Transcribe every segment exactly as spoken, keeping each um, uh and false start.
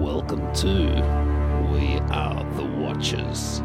Welcome to We Are the Watchers.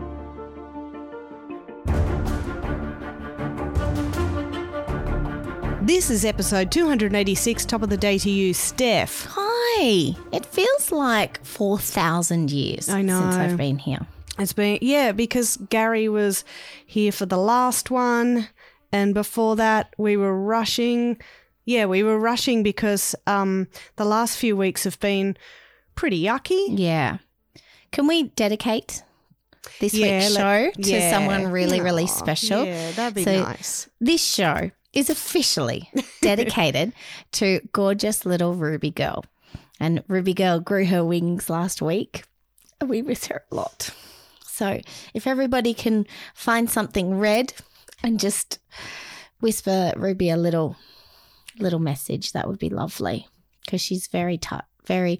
This is episode two hundred eighty-six, top of the day to you, Steph. Hi. It feels like four thousand years I know. since I've been here. It's been, yeah, because Gary was here for the last one, and before that we were rushing. Yeah, we were rushing because um, the last few weeks have been pretty yucky. Yeah. Can we dedicate this Yeah, week's let- show to yeah. someone really, really Aw, special? Yeah, that'd be So nice. This show is officially dedicated to gorgeous little Ruby Girl. And Ruby Girl grew her wings last week, and we miss her a lot. So if everybody can find something red and just whisper Ruby a little little message, that would be lovely, because she's very tou- very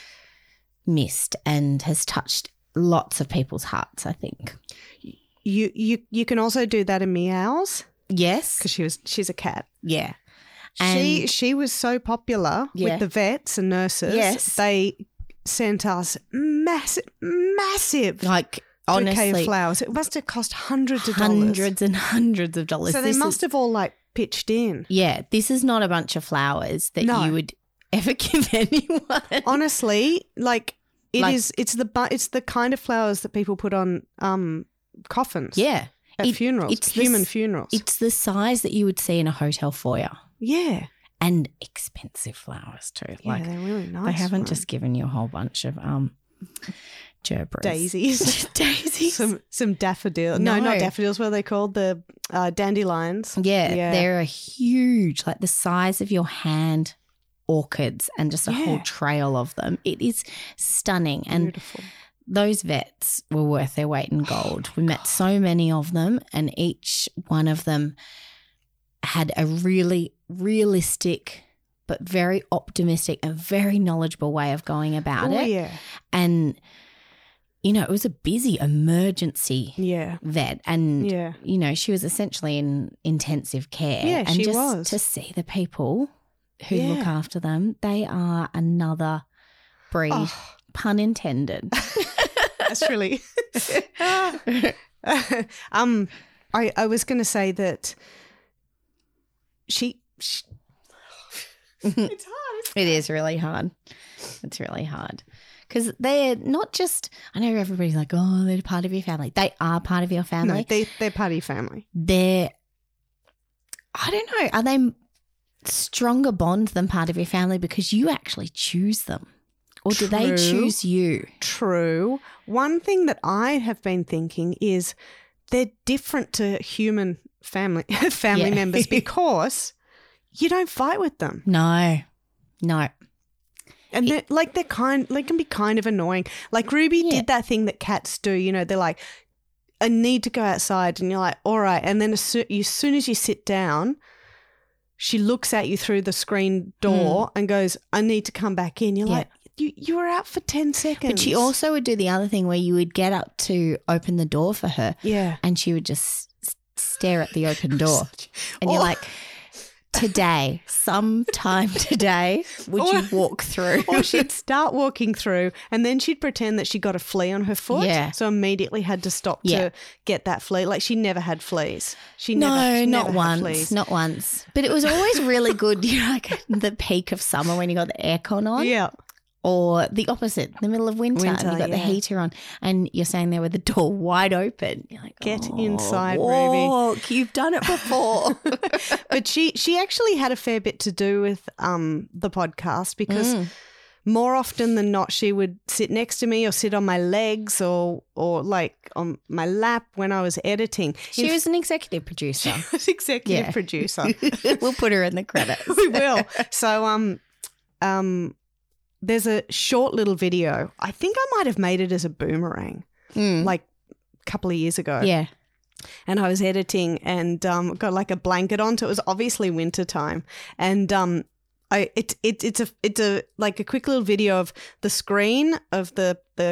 missed and has touched lots of people's hearts, I think. You you you can also do that in Meows Yes. because she was she's a cat. Yeah. she And- she was so popular Yeah. with the vets and nurses. Yes. They sent us massive massive Like, bouquet honestly, of flowers. It must have cost hundreds of dollars. hundreds and hundreds of dollars. So they This must is, have all like pitched in. yeah, this is not a bunch of flowers that No. you would ever give anyone. Honestly, like it Like- is. It's the bu- it's the kind of flowers that people put on um coffins. Yeah. at It- funerals, it's the human s- funerals. It's the size that you would see in a hotel foyer, yeah, and expensive flowers too. yeah, Like, they're really nice. they haven't ones. just given you a whole bunch of um gerbils. daisies. Daisies. Some some daffodils. No, No. not daffodils. What are they called? The uh, dandelions. Yeah, Yeah. they're a huge, like the size of your hand orchids, and just a whole Yeah. trail of them. It is stunning. And Beautiful. those vets were worth their weight in gold. We met so many of them, and each one of them had a really realistic but very optimistic and very knowledgeable way of going about Oh it. yeah, And, you know, it was a busy emergency yeah, vet, and yeah. you know, she was essentially in intensive care. Yeah, and she just was. to see the people who Yeah. look after them, they are another breed, Oh. pun intended. That's really. um, I I was going to say that she. she it's hard. It is really hard. It's really hard. Because they're not just, I know everybody's like, oh, they're part of your family. They are part of your family. No, they they're party family. They're, I don't know, are they stronger bond than part of your family because you actually choose them? Or do they True. choose you? True. One thing that I have been thinking is they're different to human family family Yeah. members because you don't fight with them. No, no. And they're like they're kind they can be kind of annoying. Like Ruby Yeah. did that thing that cats do, you know, they're like, I need to go outside, and you're like, all right. And then as, soo- as soon as you sit down, she looks at you through the screen door and goes, I need to come back in. You're Hmm. Yeah. like, you you were out for ten seconds. But she also would do the other thing where you would get up to open the door for her, Yeah. and she would just s- stare at the open door. And you're Or- like, today, sometime today, would Or- you walk through? Or she'd start walking through and then she'd pretend that she got a flea on her foot. Yeah. So immediately had to stop Yeah. to get that flea. Like she never had fleas. She never, No, she not never had once. fleas. Not once. But it was always really good, you know, like the peak of summer when you got the aircon on. Yeah. Or the opposite, the middle of winter, Winter, and you got the yeah. heater on, and you're standing there with the door wide open. You're like, Get oh, inside, Ruby." walk. You've done it before. But she she actually had a fair bit to do with um the podcast because Mm. more often than not she would sit next to me or sit on my legs or or like on my lap when I was editing. She In was an executive producer. was executive Yeah. producer. We'll put her in the credits. We will. So um um there's a short little video. I think I might have made it as a boomerang Mm. like a couple of years ago. Yeah. And I was editing and um got like a blanket on. So it was obviously winter time. And um I it, it it's a it's a like a quick little video of the screen of the the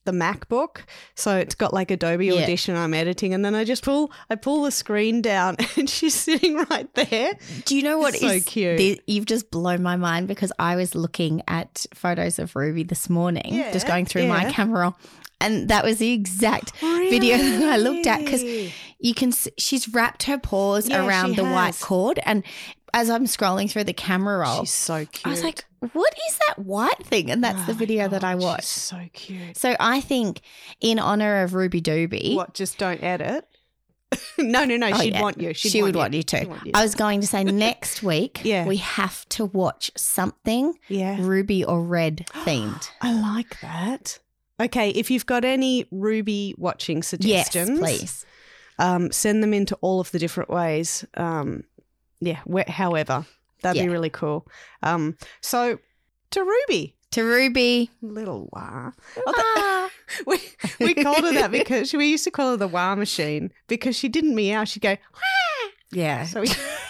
the MacBook, so it's got like Adobe Yeah. Audition. I'm editing, and then I just pull I pull the screen down, and she's sitting right there. Do you know what So is cute. the- you've just blown my mind because I was looking at photos of Ruby this morning, Yeah, just going through my yeah. camera roll, and that was the exact video that I looked at because Really? you can s- she's wrapped her paws Yeah, around she the white has. cord, and as I'm scrolling through the camera roll, She's so cute. I was like, "What is that white thing?" And that's Oh the my video that I God, watched. She's so cute. So I think, in honor of Ruby Doobie, What? Just don't edit. no, no, no. Oh, she'd yeah. want you. She'd she want would want you She'd to. want you. I was going to say next week, Yeah. we have to watch something yeah. Ruby or Red themed. I like that. Okay, if you've got any Ruby watching Yes, suggestions, please. um, send them into all of the different ways. Um, yeah, wh- however, that'd Yeah. be really cool. Um, so to Ruby, To Ruby. little wah. Ah. We we called her that because we used to call her the wah machine because she didn't meow. She'd go, Yeah. so we,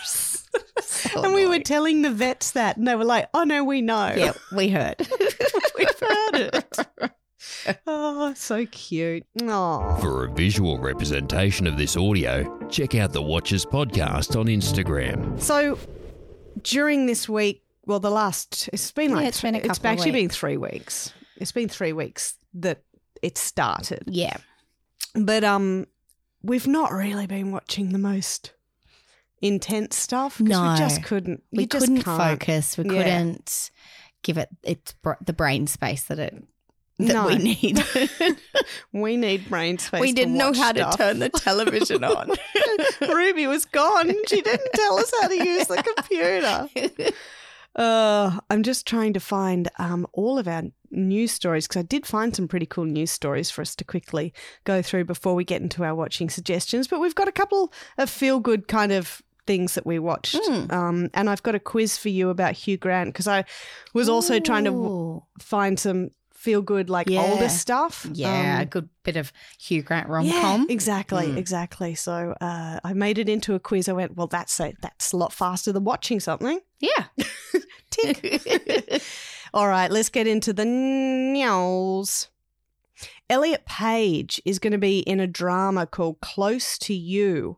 So and we were annoying. telling the vets that, and they were like, "Oh no, we know, Yeah, we heard. we've heard it." Oh, so cute. Oh, For a visual representation of this audio, check out the Watchers podcast on Instagram. so during this week, well, the last it's been Yeah, like it's been a it's couple of actually been weeks. three weeks. It's been three weeks that it started, Yeah. but um, we've not really been watching the most intense stuff because No. we just couldn't. We you just couldn't can't. focus. We Yeah. couldn't give it its br- the brain space that it that No. we need. We need brain space. we to didn't know watch how stuff. to turn the television on. Ruby was gone. She didn't tell us how to use the computer. Uh, I'm just trying to find um, all of our news stories because I did find some pretty cool news stories for us to quickly go through before we get into our watching suggestions. But we've got a couple of feel-good kind of things that we watched. Mm. Um, and I've got a quiz for you about Hugh Grant because I was also trying to w- Ooh. find some feel-good, like Yeah. older stuff. Yeah, a Um, good bit of Hugh Grant rom yeah, com. exactly, Mm. exactly. So uh, I made it into a quiz. I went, well, that's a, that's a lot faster than watching something. Yeah. Tick. All right, let's get into the news. Elliot Page is going to be in a drama called Close to You,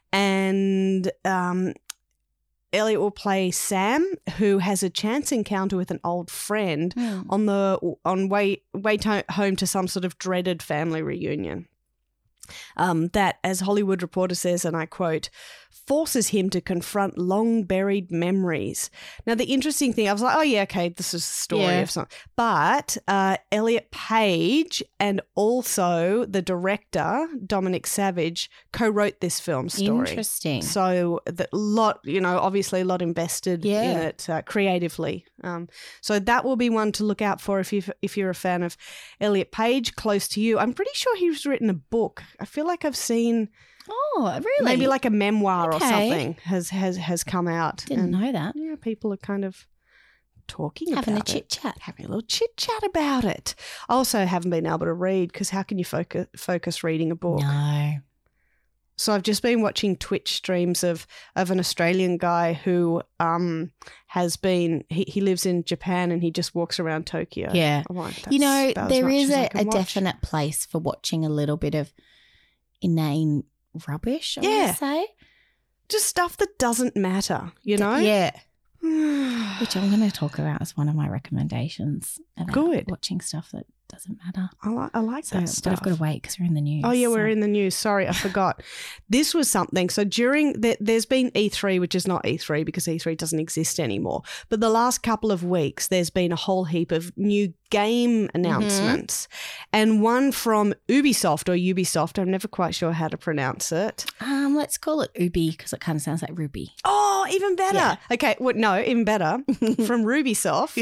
and um, Elliot will play Sam, who has a chance encounter with an old friend Mm. on the on way way to, home to some sort of dreaded family reunion. Um, that, as Hollywood Reporter says, and I quote, forces him to confront long buried memories. Now, the interesting thing, I was like, oh yeah, okay, this is a story Yeah. of something. But uh, Elliot Page and also the director, Dominic Savage, co-wrote this film story. Interesting. So the lot, you know, obviously a lot invested Yeah. in it uh, creatively. Um, so that will be one to look out for if you if you're a fan of Elliot Page. Close to You, I'm pretty sure he's written a book. I feel like I've seen Oh, really? maybe like a memoir or Okay. something has has has come out. Didn't and, know that. Yeah, people are kind of talking Having a about it. chit chat. Having a little chit chat about it. I also haven't been able to read because how can you focus focus reading a book? No. So I've just been watching Twitch streams of of an Australian guy who um has been he, he lives in Japan and he just walks around Tokyo. Yeah. I'm like, You know, "That's about as there much is as I a, can a watch." definite place for watching a little bit of inane rubbish, I Yeah. would say. just stuff that doesn't matter, you know? Yeah. Yeah. Which I'm going to talk about as one of my recommendations about Good. watching stuff that doesn't matter. I like I like So, that but stuff. I've got to wait because we're in the news. Oh yeah, we're so- in the news. Sorry, I forgot. This was something. So during the, there's been E three, which is not E three because E three doesn't exist anymore. But the last couple of weeks, there's been a whole heap of new game announcements, and one from Ubisoft or Ubisoft. I'm never quite sure how to pronounce it. Um, let's call it Ubi because it kind of sounds like Ruby. Oh, even better. Yeah. Okay, well, no, even better from Rubisoft.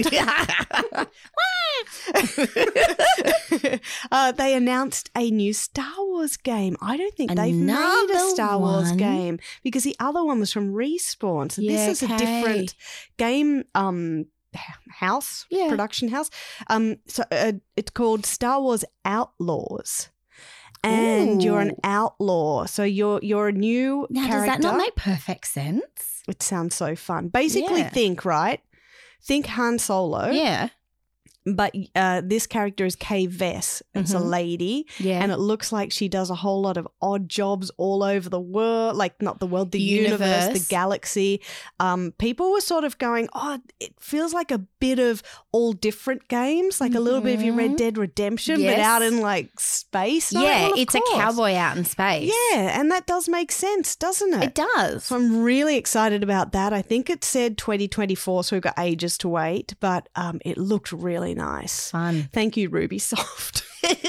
uh, they announced a new Star Wars game. I don't think they've made a Another Star Wars one? game because the other one was from Respawn. So Yeah, this is a okay. different game um, h- house, Yeah. production house. Um, so uh, it's called Star Wars Outlaws. And you're an Ooh. outlaw, so you're you're a new Now, character. does that not make perfect sense? It sounds so fun. Basically, Yeah. think right. Think Han Solo. Yeah. But uh, this character is Kay Vess. It's Mhm. a lady. Yeah. And it looks like she does a whole lot of odd jobs all over the world, like not the world, the universe, Universe. the galaxy. Um, people were sort of going, oh, it feels like a bit of all different games, like a little bit of your Red Mhm. Dead Redemption, Yes. but out in like space. And I'm like, yeah, well, of it's course. a cowboy out in space. Yeah, and that does make sense, doesn't it? It does. So I'm really excited about that. I think it said twenty twenty-four, so we've got ages to wait, but um, it looked really nice. Fun. Thank you, Rubysoft,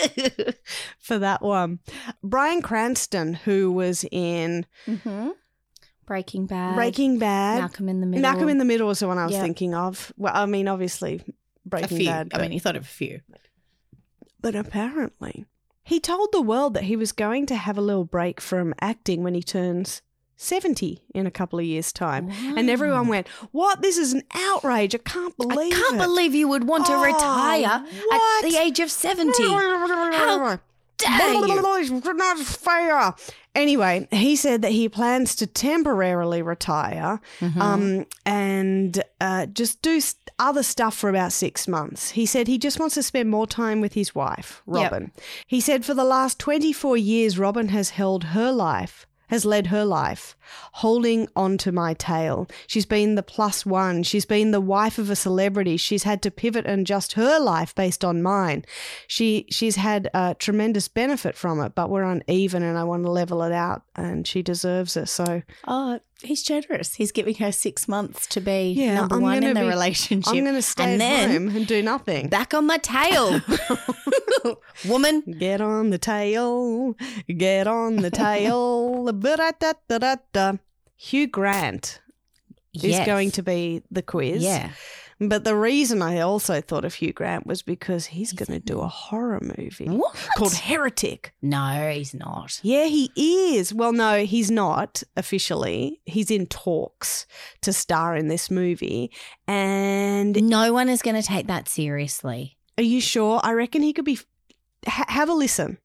for that one. Bryan Cranston, who was in Mm-hmm. Breaking Bad. Breaking Bad. Malcolm in the Middle. Malcolm in the Middle was the one I was Yep. thinking of. Well, I mean, obviously, A Breaking few. Bad. I But, mean, you thought of a few. but apparently, he told the world that he was going to have a little break from acting when he turns seventy in a couple of years' time. And everyone went, what? This is an outrage. I can't I believe can't it. believe you would want to Oh, retire what? at the age of seventy. How dare you? Not fair. Anyway, he said that he plans to temporarily retire Mhm. um, and uh, just do s- other stuff for about six months. He said he just wants to spend more time with his wife, Yep. Robin. He said for the last twenty-four years, Robin has held her life, has led her life, holding on to my tail. She's been the plus one. She's been the wife of a celebrity. She's had to pivot and adjust her life based on mine. She she's had a tremendous benefit from it, but we're uneven and I want to level it out, and she deserves it. So Oh, he's generous. He's giving her six months to be Yeah, number I'm one in gonna the be- relationship. I'm going to stay and at then home and do nothing. back on my tail. Woman. Get on the tail, get on the tail. Ba-da-da-da-da-da. Hugh Grant is Yes. going to be the quiz. Yeah. But the reason I also thought of Hugh Grant was because he's going to do a horror movie What? called Heretic. No, he's not. Yeah, he is. Well, no, he's not officially. He's in talks to star in this movie. And No one is going to take that seriously. are you sure? I reckon he could be. Ha- have a listen.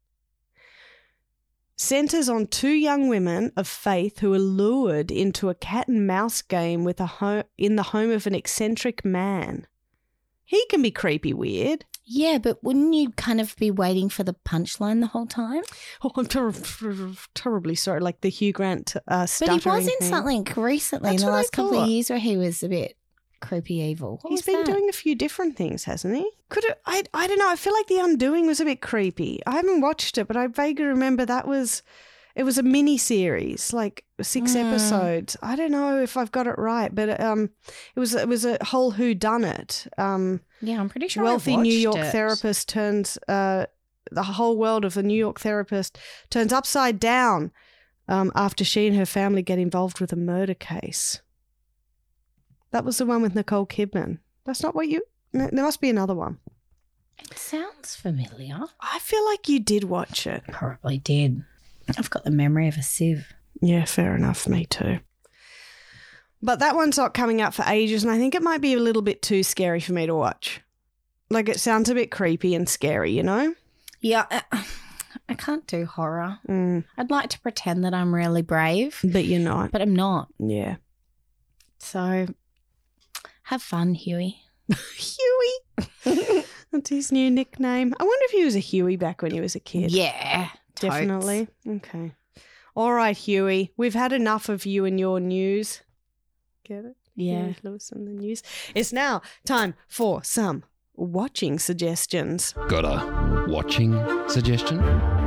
Centers on two young women of faith who are lured into a cat and mouse game with a ho- in the home of an eccentric man. He can be creepy weird. Yeah, but wouldn't you kind of be waiting for the punchline the whole time? Oh, I'm ter- ter- terribly sorry. Like the Hugh Grant uh, But stuttering he was in thing. something recently That's in the what I last couple thought. of years where he was a bit creepy evil. What He's was been that? doing a few different things, hasn't he? Could it? I I don't know. I feel like The Undoing was a bit creepy. I haven't watched it, but I vaguely remember that was it was a mini series, like six Mm. episodes. I don't know if I've got it right, but um, it was it was a whole whodunit. Um, Yeah, I'm pretty sure. I wealthy New watched York it. therapist turns uh the whole world of the New York therapist turns upside down um, after she and her family get involved with a murder case. That was the one with Nicole Kidman. That's not what you... no, there must be another one. It sounds familiar. I feel like you did watch it. Probably did. I've got the memory of a sieve. Yeah, fair enough. Me too. But that one's not coming out for ages, and I think it might be a little bit too scary for me to watch. Like, it sounds a bit creepy and scary, you know? Yeah, I, I can't do horror. Mm, I'd like to pretend that I'm really brave, but you're not. but I'm not. Yeah. So have fun, Huey. Huey. That's his new nickname. I wonder if he was a Huey back when he was a kid. Yeah, totes. Definitely. Okay. All right, Huey. We've had enough of you and your news. Get it? Yeah. Huey Lewis and the news. It's now time for some watching suggestions. Got a watching suggestion?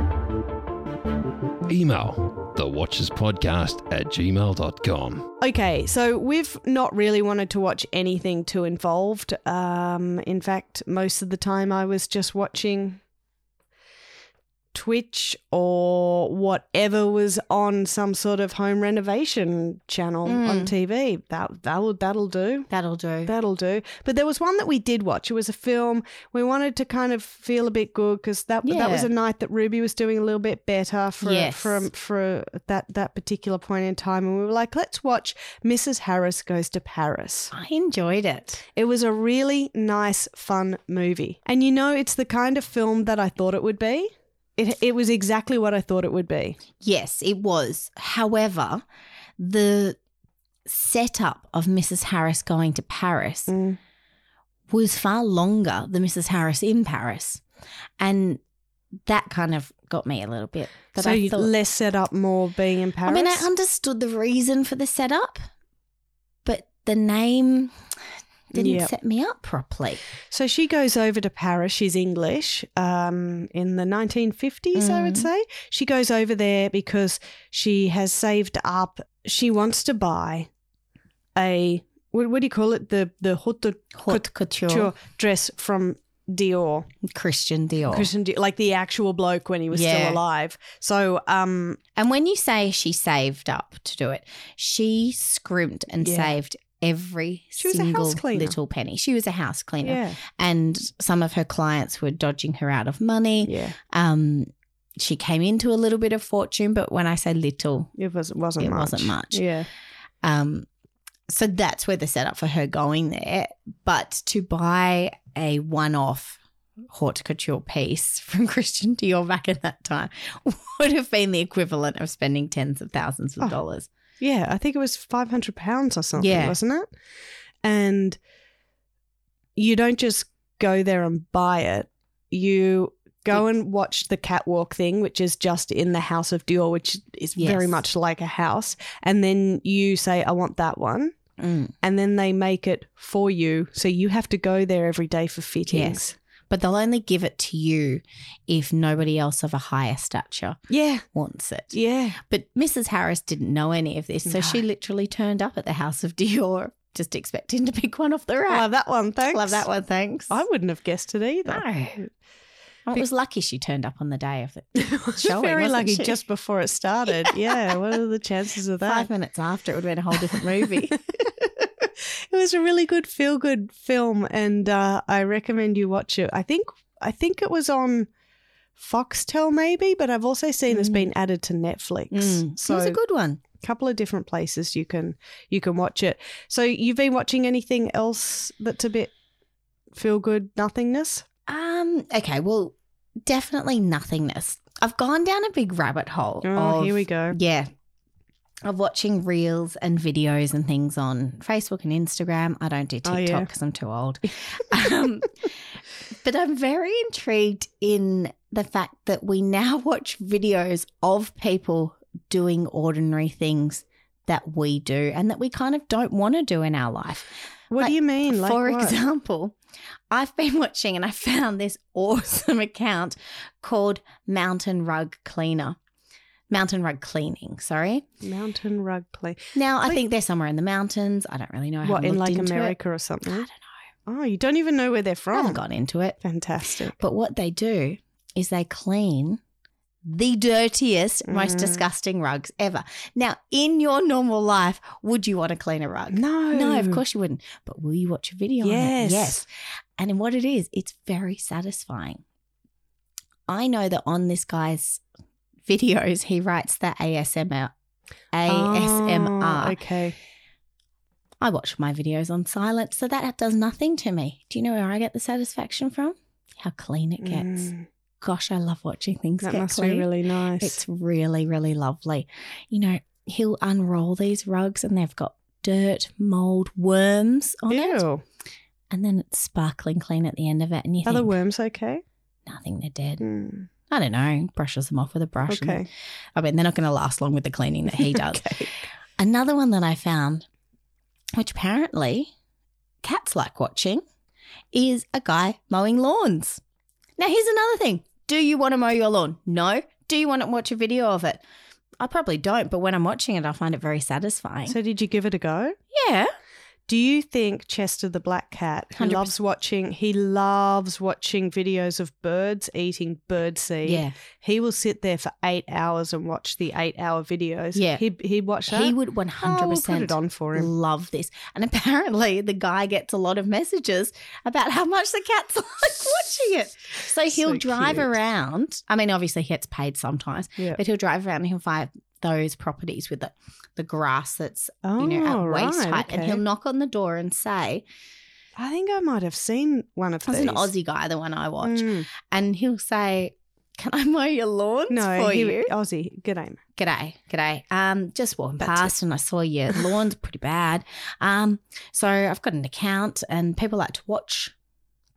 Email the watchers podcast at gmail dot com. Okay, so we've not really wanted to watch anything too involved. Um, in fact, most of the time I was just watching Twitch or whatever was on some sort of home renovation channel Mm. on T V. That that'll that'll do. That'll do. That'll do. But there was one that we did watch. It was a film. We wanted to kind of feel a bit good because that that was Yeah. a night that Ruby was doing a little bit better for Yes. for for that that particular point in time, and we were like, let's watch Missus Harris Goes to Paris. I enjoyed it. It was a really nice, fun movie, and you know, it's the kind of film that I thought it would be. It it was exactly what I thought it would be. Yes, it was. However, the setup of Missus Harris going to Paris Mm. was far longer than Missus Harris in Paris. And that kind of got me a little bit. That so I you thought, less set up, more being in Paris? I mean, I understood the reason for the setup, but the name didn't Yep. set me up properly. So she goes over to Paris. She's English um, in the nineteen fifties, I would Mm. say. She goes over there because she has saved up. She wants to buy a, what, what do you call it? The the haute Haute couture. couture dress from Dior. Christian Dior. Christian Dior, like the actual bloke when he was Yeah. still alive. So, um, And when you say she saved up to do it, she scrimped and Yeah. saved every She was a single house cleaner. little penny. She was a house cleaner. yeah, And some of her clients were dodging her out of money. yeah. Um, she came into a little bit of fortune, but when I say little, It was, wasn't it much. wasn't much. Yeah. Um, so that's where the setup for her going there. But to buy a one-off haute couture piece from Christian Dior back in that time would have been the equivalent of spending tens of thousands of Oh. dollars. Yeah, I think it was five hundred pounds or something, Yeah. wasn't it? And you don't just go there and buy it. You go and watch the catwalk thing, which is just in the House of Dior, which is very Yes. much like a house. And then you say, I want that one. Mm. And then they make it for you. So you have to go there every day for fittings. But they'll only give it to you if nobody else of a higher stature Yeah. wants it. Yeah. But Missus Harris didn't know any of this, so No. she literally turned up at the House of Dior just expecting to pick one off the I rack. love that one. Thanks. Love that one, thanks. I wouldn't have guessed it either. No. I was lucky she turned up on the day of it. Showing, Very wasn't lucky she? just before it started. Yeah. What are the chances of that? Five minutes after, it would have been a whole different movie. It was a really good feel good film, and uh, I recommend you watch it. I think I think it was on Foxtel maybe, but I've also seen it's Mm. been added to Netflix. Mm. So it was a good one. a couple of different places you can you can watch it. So you've been watching anything else that's a bit feel good nothingness? Um. Okay. Well, definitely nothingness. I've gone down a big rabbit hole. Oh, of, here we go. Yeah. Of watching reels and videos and things on Facebook and Instagram. I don't do Oh, TikTok yeah. because I'm too old. um, but I'm very intrigued in the fact that we now watch videos of people doing ordinary things that we do and that we kind of don't want to do in our life. What Like, do you mean? Like For what? example, I've been watching and I found this awesome account called Mountain Rug Cleaner. Mountain Rug Cleaning, sorry. Mountain rug play. Now, I Wait. think they're somewhere in the mountains. I don't really know. I What, haven't in looked like into America or It. something? I don't know. Oh, you don't even know where they're I from. haven't got into it. Fantastic. But what they do is they clean the dirtiest, most Mm. disgusting rugs ever. Now, in your normal life, would you want to clean a rug? No. No, of course you wouldn't. But will you watch a video on Yes. it? Yes. And in what it is, it's very satisfying. I know that on this guy's videos, he writes the A S M R. A S M R. Oh, okay. I watch my videos on silent, so that does nothing to me. Do you know where I get the satisfaction from? How clean it gets. Mm, Gosh, I love watching things that get must clean. be really nice. It's really, really lovely. You know, he'll unroll these rugs and they've got dirt, mold, worms on it. Ew. And then it's sparkling clean at the end of it. And you Are the think, worms okay? nothing, they're dead. Mm, I don't know. Brushes them off with a brush. and- okay. I mean, they're not going to last long with the cleaning that he does. Okay. Another one that I found, which apparently cats like watching, is a guy mowing lawns. Now, here's another thing. Do you want to mow your lawn? No. Do you want to watch a video of it? I probably don't, but when I'm watching it, I find it very satisfying. So did you give it a go? yeah. Do you think Chester the black cat, who one hundred percent. loves watching, he loves watching videos of birds eating bird seed. Yeah. He will sit there for eight hours and watch the eight-hour videos. Yeah. He he'd watch that. He would one Oh, hundred we'll percent put it on for him. love this. And apparently the guy gets a lot of messages about how much the cats like watching it. So he'll So drive cute. around. I mean, obviously he gets paid sometimes, Yeah. but he'll drive around and he'll find those properties with the, the grass that's, Oh, you know, at waist right, height. And okay. he'll knock on the door and say, I think I might have seen one of it was these. an Aussie guy, the one I watch, Mm. and he'll say, can I mow your lawns No, for he, you? Aussie. Good aim. G'day, g'day. Um, just walking That's past and I saw your lawn's pretty bad. Um, so I've got an account and people like to watch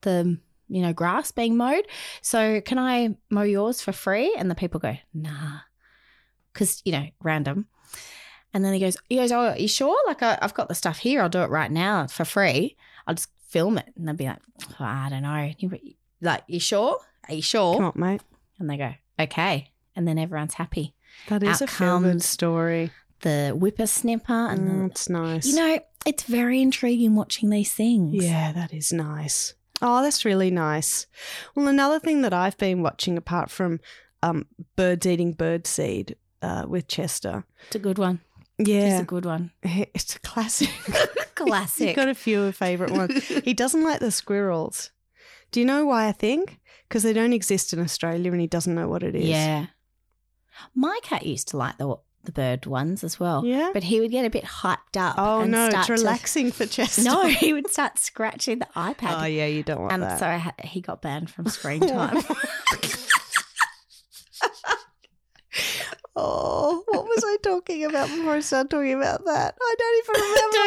the, you know, grass being mowed. So can I mow yours for free? And the people go, nah, because, you know, random. And then he goes, he goes, oh, are you sure? Like, I, I've got the stuff here. I'll do it right now for free. I'll just film it. And they'll be like, oh, I don't know. You, like, you sure? Are you sure? Come on, mate. And they go, okay. And then everyone's happy. That is Out a feel-good comes story. The whippersnipper. And Mm, the, it's nice. you know, it's very intriguing watching these things. Yeah, that is nice. Oh, that's really nice. Well, another thing that I've been watching apart from um, birds eating birdseed uh, with Chester. It's a good one. Yeah. It's a good one. It's a classic. Classic. He's got a few favourite ones. He doesn't like the squirrels. Do you know why I think? Because they don't exist in Australia and he doesn't know what it is. Yeah. My cat used to like the the bird ones as well. Yeah? But he would get a bit hyped up. Oh, and no, start it's to- relaxing for Chester. No, he would start scratching the iPad. Oh, yeah, you don't want and that. so I ha- he got banned from screen time. Oh, what was I talking about before I started talking about that? I don't even remember.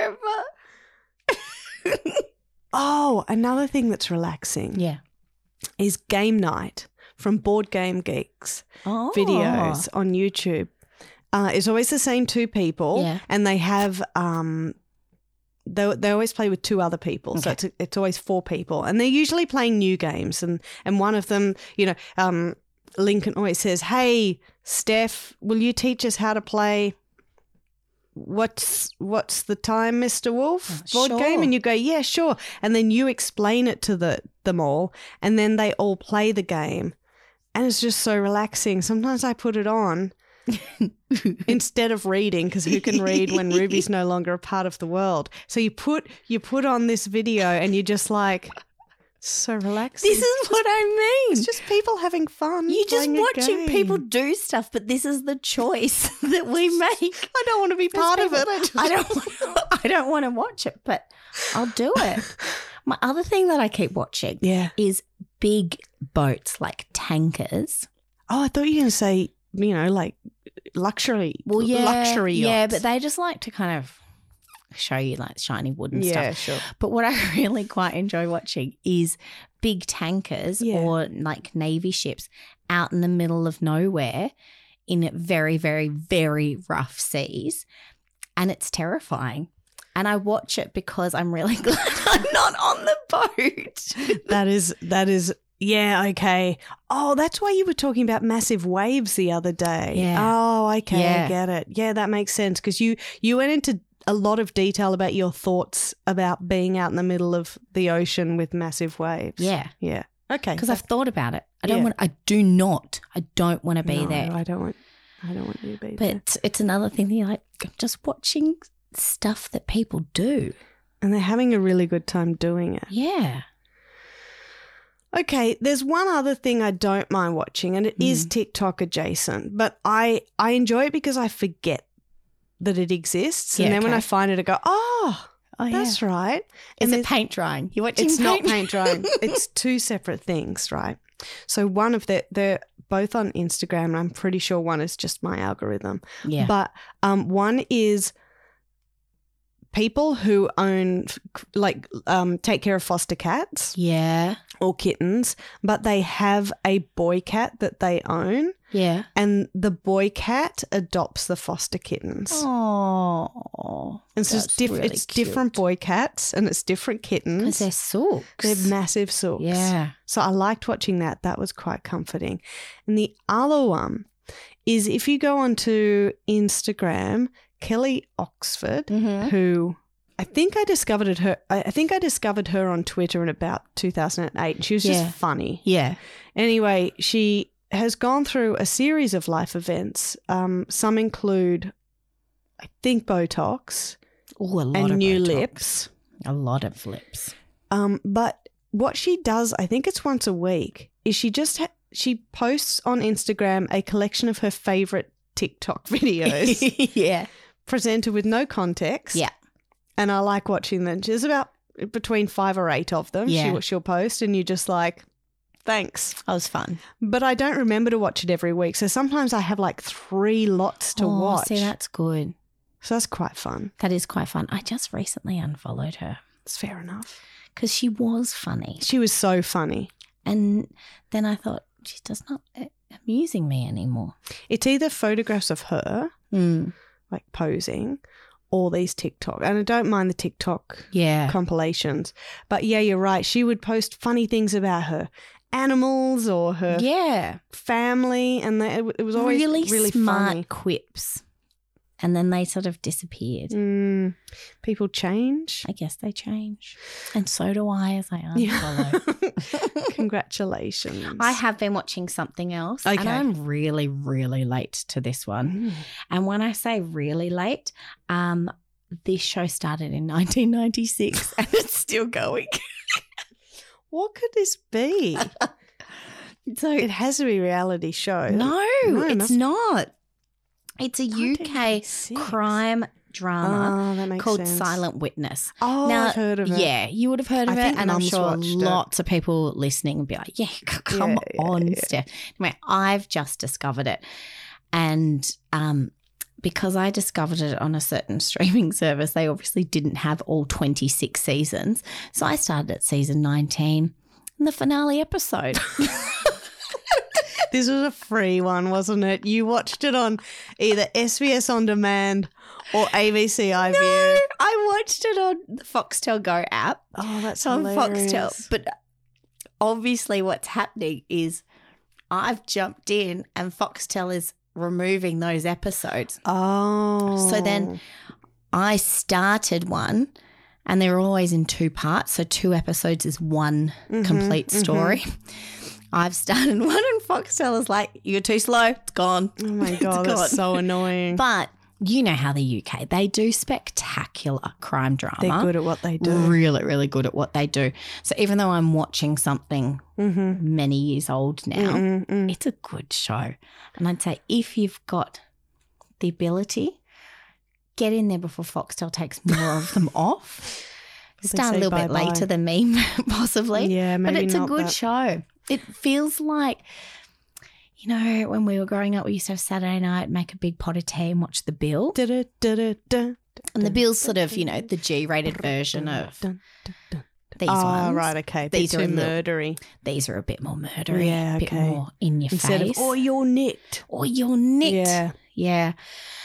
don't remember. Oh, another thing that's relaxing Yeah. is Game Night from Board Game Geeks Oh. videos on YouTube. Uh, it's always the same two people, Yeah. and they have um, they they always play with two other people, so Okay. it's it's always four people, and they're usually playing new games, and and one of them, you know, um, Lincoln always says, "Hey, Steph, will you teach us how to play?" What's what's the time, Mister Wolf? Oh, Board sure. game, and you go, yeah, sure, and then you explain it to the them all, and then they all play the game, and it's just so relaxing. Sometimes I put it on instead of reading, because who can read when Ruby's no longer a part of the world? So you put you put on this video, and you're just like, so relaxing. This is what I mean. It's just people having fun. You're just playing a watching game. people do stuff, but this is the choice that we make. I don't want to be part of it. I, just, I don't. wanna- I don't want to watch it, but I'll do it. My other thing that I keep watching Yeah. is big boats like tankers. Oh, I thought you were going to say, you know, like luxury. Well, yeah, luxury yachts. yeah, but they just like to kind of show you like shiny wood and yeah, stuff. sure. But what I really quite enjoy watching is big tankers Yeah. or like Navy ships out in the middle of nowhere in very, very, very rough seas. And it's terrifying. And I watch it because I'm really glad I'm not on the boat. That is that is yeah, okay. Oh, that's why you were talking about massive waves the other day. Yeah. Oh, okay, Yeah. I get it. Yeah, that makes sense, because you you went into a lot of detail about your thoughts about being out in the middle of the ocean with massive waves. Yeah. Yeah. Okay. Because I've thought about it. I don't Yeah. want I do not. I don't want to be No, there. I don't want I don't want you to be But there. it's, it's another thing that you're like just watching stuff that people do. And they're having a really good time doing it. Yeah. Okay, there's one other thing I don't mind watching, and it is TikTok adjacent, but I, I enjoy it because I forget that it exists. And Yeah, then when okay. I find it, I go, oh, Oh, that's right. Is And it there's- paint drying? You're watching It's not paint paint drying. It's two separate things, right? So one of the, they're both on Instagram, and I'm pretty sure one is just my algorithm. Yeah. But um, one is people who own, like, um, take care of foster cats yeah. or kittens, but they have a boy cat that they own, Yeah. and the boy cat adopts the foster kittens. Oh. And so it's, diff- it's different boy cats and it's different Because kittens. they're sooks. They're massive sooks. Yeah. So I liked watching that. That was quite comforting. And the other one is if you go onto Instagram, Kelly Oxford, Mhm. who I think I discovered it her I I think I discovered her on Twitter in about two thousand eight, and she was Yeah. just funny. Yeah. Anyway, she has gone through a series of life events. Um, some include, I think, Botox Oh, a lot and of new Botox. lips. A lot of lips. Um, but what she does, I think it's once a week, is she just ha- she posts on Instagram a collection of her favorite TikTok videos yeah. presented with no context. Yeah. And I like watching them. There's about between five or eight of them. Yeah. She, she'll post, and you're just like, thanks. That was fun. But I don't remember to watch it every week. So sometimes I have like three lots to oh, watch. See, that's good. So that's quite fun. That is quite fun. I just recently unfollowed her It's fair enough. because she was funny. She was so funny. And then I thought, she's just not uh, amusing me anymore. It's either photographs of her, Mm. like posing, or these TikTok. And I don't mind the TikTok Yeah. compilations. But yeah, you're right. She would post funny things about her animals or her Yeah. family, and they, it, it was always really, really, smart funny. quips. And then they sort of disappeared. Mm, people change. I guess they change. And so do I as I unfollow. Congratulations. I have been watching something else Okay. and I'm really, really late to this one. Mm. And when I say really late, um, this show started in nineteen ninety-six and it's still going. What could this be? So It has to be a reality show. no, No, it it's must- not. It's a U K nineteen ninety-six. crime drama Oh, that makes called sense. Silent Witness. Oh, now, I've heard of it. Yeah, you would have heard of I it, think and I'm Mum's sure watched it. lots of people listening would be like, "Yeah, c- come Yeah, yeah, on, yeah. Steph." Anyway, I've just discovered it, and um, because I discovered it on a certain streaming service, they obviously didn't have all twenty-six seasons, so I started at season nineteen, and the finale episode. This was a free one, wasn't it? You watched it on either S B S On Demand or A B C iView. No, I watched it on the Foxtel Go app. Oh, that's on hilarious. Foxtel. But obviously what's happening is I've jumped in and Foxtel is removing those episodes. Oh. So then I started one and they're always in two parts. So two episodes is one Mhm, complete mhm. story. I've started one and Foxtel is like, you're too slow. It's gone. Oh my It's God, gone. that's so annoying. But you know how the U K, they do spectacular crime drama. They're good at what they do. Really, really good at what they do. So even though I'm watching something Mm-hmm. many years old now, Mm-mm-mm. it's a good show. And I'd say if you've got the ability, get in there before Foxtel takes more of them off. They Start a say little bit bye-bye. later than me, possibly. Yeah, maybe but it's a not good that. show. It feels like, you know, when we were growing up, we used to have Saturday night, make a big pot of tea and watch The Bill. Da-da-da-da-da. And The Bill's sort of, you know, the G-rated version of Dun, dun, dun. these Oh, ones. right, okay. These These are are a little- murdery. These are a bit more murdery, Yeah, a bit okay. more in your Instead face. of, oh, you're nicked. or you're nicked. Yeah. Yeah.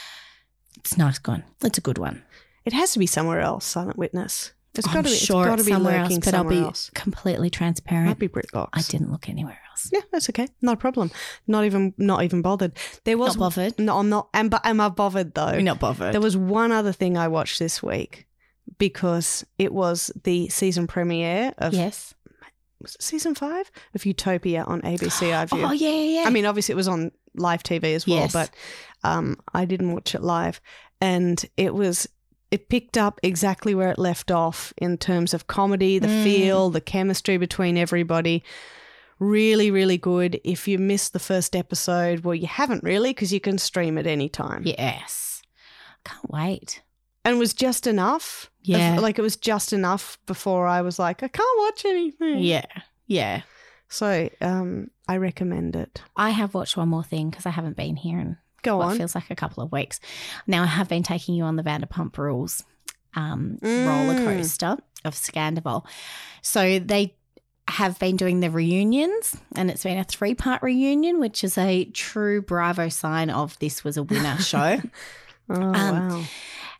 It's nice one. It's a good one. It has to be somewhere else, Silent Witness. It's I'm got to be, sure it's got it's to be somewhere else, lurking but I'll somewhere be else. completely transparent. Might be BritBox. I didn't look anywhere else. Yeah, that's okay. Not a problem. Not even not even bothered. There was Not bothered? No, I'm not. Am, but am I bothered though? You're not bothered. There was one other thing I watched this week because it was the season premiere of yes. was it season five of Utopia on A B C iView. Oh, yeah, yeah, yeah. I mean, obviously it was on live T V as well, Yes. but um, I didn't watch it live, and it was. It picked up exactly where it left off in terms of comedy, the Mm. feel, the chemistry between everybody. Really, really good. If you missed the first episode, well, you haven't really because you can stream it anytime. yes. Can't wait. And it was just enough. Yeah. Of- Like it was just enough before I was like, I can't watch anything. Yeah. Yeah. So um, I recommend it. I have watched one more thing because I haven't been here in Go what on. feels like a couple of weeks. Now, I have been taking you on the Vanderpump Rules um, Mm. roller coaster of Scandival. So they have been doing the reunions, and it's been a three-part reunion, which is a true Bravo sign of this was a winner show. Oh, Um, wow.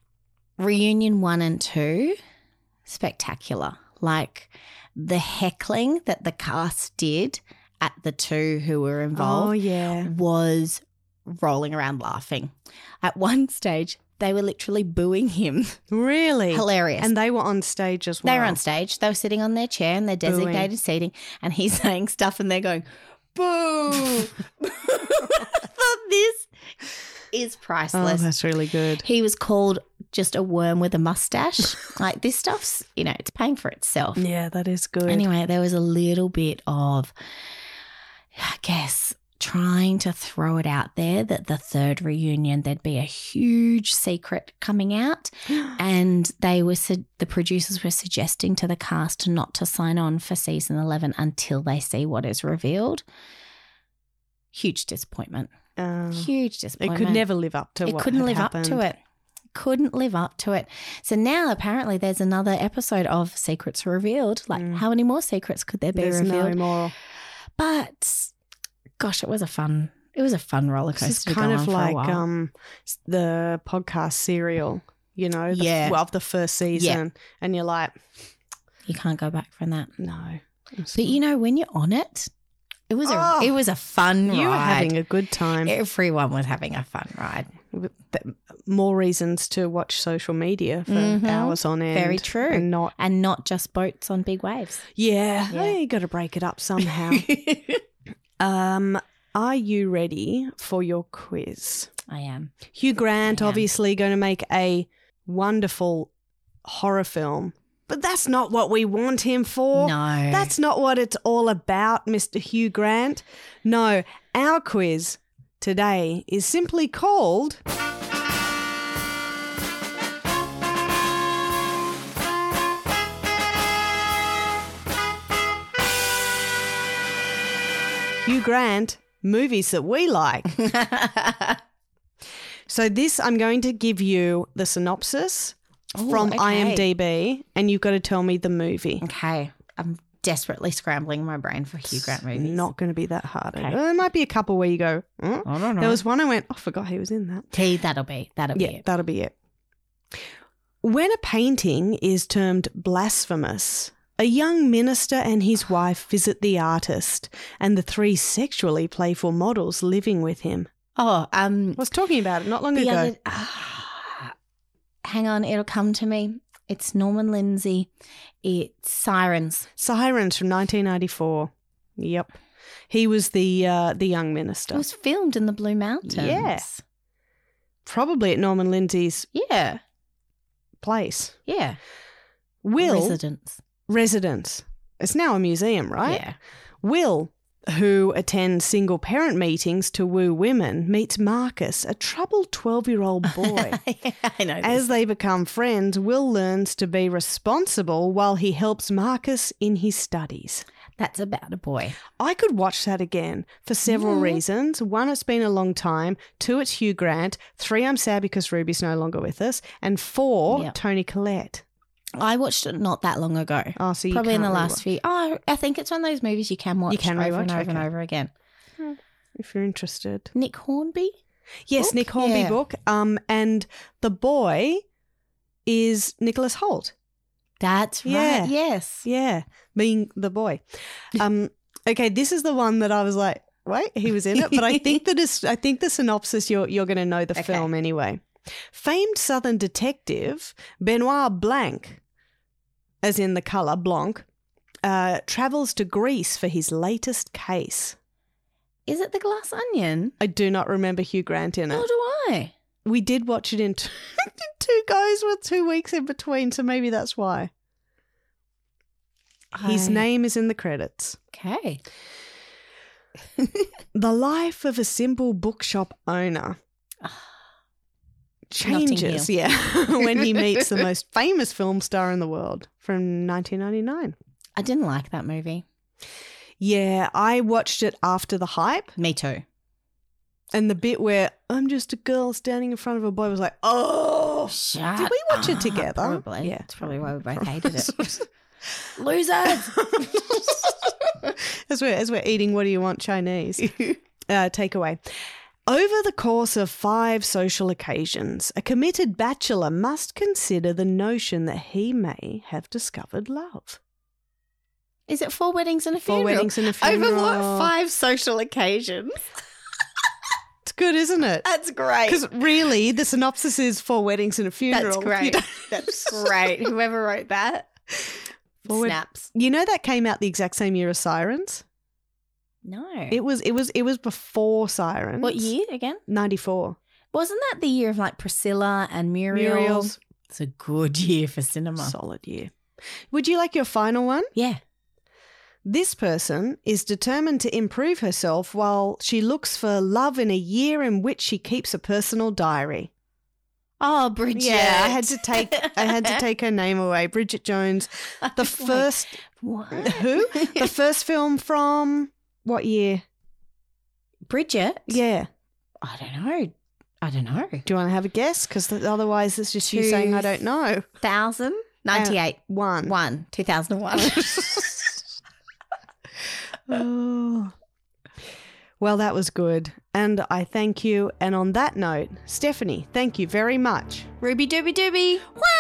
Reunion one and two, spectacular. Like the heckling that the cast did at the two who were Oh, involved yeah. was rolling around laughing. At one stage, they were literally booing him. Really? Hilarious. And they were on stage as well. they were on stage. They were sitting on their chair in their designated Booing. seating, and he's saying stuff, and they're going, "Boo!" I thought this is Oh, priceless. that's really good. He was called just a worm with a mustache. Like this stuff's, you know, it's paying for itself. Yeah, that is good. Anyway, there was a little bit of, I guess, trying to throw it out there that the third reunion there'd be a huge secret coming out, and they were su- the producers were suggesting to the cast not to sign on for season eleven until they see what is revealed. Huge disappointment. Um, Huge it disappointment. could never live up to It what couldn't had live happened. up to it. couldn't live up to it. So now apparently there's another episode of Secrets Revealed. Like Mm. how many more secrets could there be There's revealed? no more. But gosh, it was a fun, it was a fun roller coaster. This is to kind go of on for a like while. um the podcast Serial, you know, the, Yeah. well, of the first season, and you're like, You can't go back from that. no. But you know, when you're on it, it was a Oh, it was a fun you were ride. having a good time. Everyone was having a fun ride. Th- More reasons to watch social media for Mhm. hours on end. Very true. And not, And not just boats on big waves. yeah, Yeah. you got to break it up somehow. um, are you ready for your quiz? I am. Hugh Grant, I am. obviously, going to make a wonderful horror film, but that's not what we want him for. No. That's not what it's all about, Mister Hugh Grant. No, our quiz today is simply called Hugh Grant movies that we like. So this, I'm going to give you the synopsis Ooh, from okay. IMDb, and you've got to tell me the movie. Okay. I'm desperately scrambling my brain for Hugh Grant movies. Not going to be that hard. Okay. There might be a couple where you go, "Hmm?" I don't know. There was one I went, oh, I forgot he was in that. T, that'll be. That'll be Yeah, it. that'll be it. When a painting is termed blasphemous, a young minister and his wife visit the artist and the three sexually playful models living with him. Oh, um, I was talking about it not long the ago. other, ah, hang on, it'll come to me. It's Norman Lindsay. It's Sirens. Sirens from nineteen ninety-four. Yep. He was the uh, the young minister. It was filmed in the Blue Mountains. Yeah. Probably at Norman Lindsay's Yeah. place. Yeah. Will, Residence. residence. It's now a museum, right? Yeah. Will, who attends single parent meetings to woo women, meets Marcus, a troubled twelve-year-old boy. I know. As This. they become friends, Will learns to be responsible while he helps Marcus in his studies. That's about a boy. I could watch that again for several Yeah. reasons. One, it's been a long time. Two, it's Hugh Grant. Three, I'm sad because Ruby's no longer with us. And four, Yep. Toni Collette. I watched it not that long ago. Oh, so you Probably in the can't last rewatch. few. Oh, I think it's one of those movies you can watch You can over and rewatch, over and okay. over again. If you're interested. Nick Hornby. Yes, Book? Nick Hornby Yeah. book. Um, and the boy is Nicholas Hoult. That's right. Yeah. Yes. Yeah, being the boy. Um, okay, this is the one that I was like, wait, he was in it, but I think that is, I think the synopsis you're you're going to know the Okay. film anyway. Famed Southern detective Benoit Blanc, as in the color Blanc, uh, travels to Greece for his latest case. Is it The Glass Onion? I do not remember Hugh Grant in Nor it. do I. We did watch it in two, two goes with two weeks in between, so maybe that's why. His I- name is in the credits. Okay. The life of a simple bookshop owner Notting changes, Hill. yeah, when he meets the most famous film star in the world from nineteen ninety-nine. I didn't like that movie. Yeah, I watched it after the hype, Me too. and the bit where I'm just a girl standing in front of a boy was like, oh, Shut did we watch it up. together? Probably. Yeah. It's probably why we both hated it. Losers. as we're as we're eating, what do you want Chinese? uh, takeaway. Over the course of five social occasions, a committed bachelor must consider the notion that he may have discovered love. Is it Four Weddings and a Four Funeral? weddings and a funeral. Over what five social occasions? It's good, isn't it? That's great. Because really, the synopsis is four weddings and a funeral. That's You great. don't- That's great. Whoever wrote that Four wed- snaps. You know that came out the exact same year as Sirens. No. It was. It was. It was before Sirens. What year again? Ninety-four. Wasn't that the year of like Priscilla and Muriel? Muriel's It's a good year for cinema. solid year. Would you like your final one? Yeah. This person is determined to improve herself while she looks for love in a year in which she keeps a personal diary. Oh, Bridget. Yeah, I had to take I had to take her name away. Bridget Jones. I The was like, first what? who? The first film from what year? Bridget? Yeah. I don't know. I don't know. Do you want to have a guess? Because otherwise it's just you Two saying I don't know. Thousand ninety-eight. Uh, one. One. Two thousand one. Oh. Well, that was good. And I thank you. And on that note, Stephanie, thank you very much. Ruby dooby dooby. Wow.